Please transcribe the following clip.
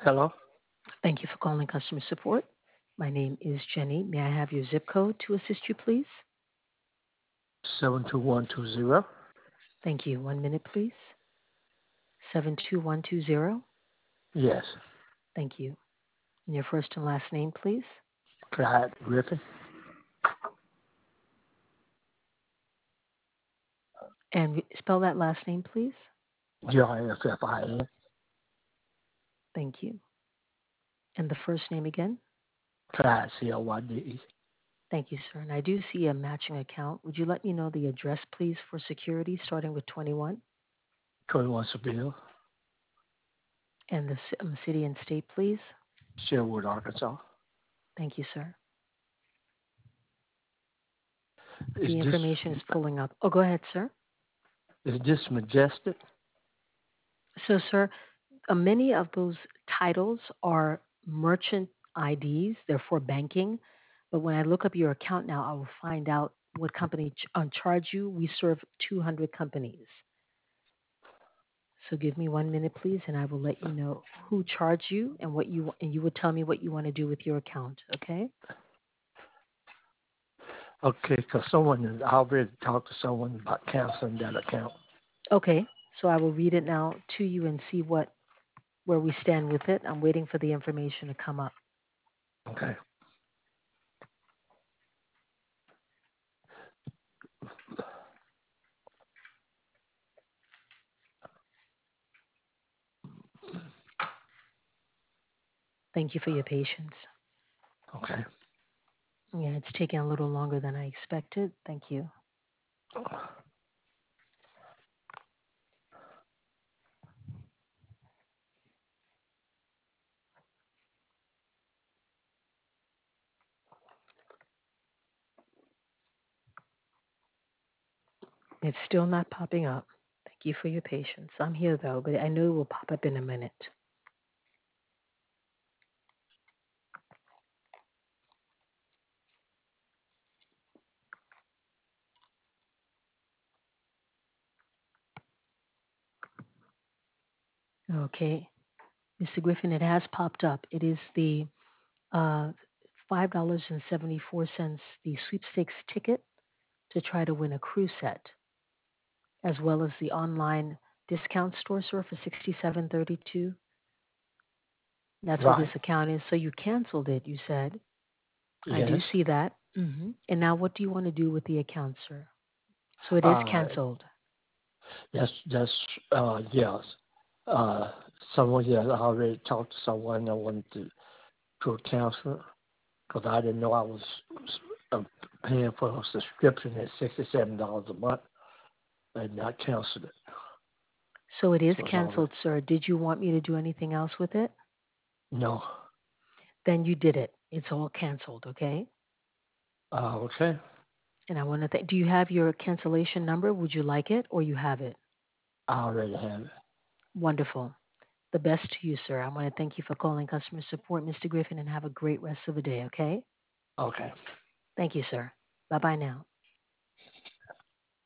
Hello? Thank you for calling customer support. My name is Jenny. May I have your zip code to assist you, please? 72120? Thank you. 1 minute, please. 72120. Yes. Thank you. And your first and last name, please. Clyde Griffin? And spell that last name, please. Griffin. Thank you. And the first name again. Clyde CLYDE. Thank you, sir. And I do see a matching account. Would you let me know the address, please, for security, starting with 21? 21 Seville, And the city and state, please. Sherwood, Arkansas. Thank you, sir. Is The this information is pulling up. Oh, go ahead, sir. is this Majestic? So, sir, many of those titles are merchant IDs. They're for banking. But when I look up your account now, I will find out what company charge you. We serve 200 companies. So give me 1 minute, please, and I will let you know who charged you and and you will tell me what you want to do with your account. Okay? Okay, because someone I already talked to someone about canceling that account. Okay. So I will read it now to you and see where we stand with it. I'm waiting for the information to come up. Okay. Thank you for your patience. Okay. Yeah, it's taking a little longer than I expected. Thank you. It's still not popping up. Thank you for your patience. I'm here though, but I know it will pop up in a minute. Okay. Mr. Griffin, it has popped up. It is the uh, $5.74, the sweepstakes ticket to try to win a cruise set, as well as the online discount store, sir, for 67.32. That's what this Right. account is. So you canceled it, you said. I do Yes. see that. And now what do you want to do with the account, sir? So it is Uh, canceled. that's yes. Uh, someone yes, I already talked to someone that wanted to a counselor because I didn't know I was uh, paying for a subscription at $67 a month and I canceled it. So it is So it's already canceled, sir. Did you want me to do anything else with it? no. Then you did it. It's all canceled, okay? Okay. And I want to thank. Do you have your cancellation number? Would you like it, or you have it? I already have it. Wonderful. The best to you, sir. I want to thank you for calling customer support, Mr. Griffin, and have a great rest of the day, okay? Okay. Thank you, sir. Bye bye now.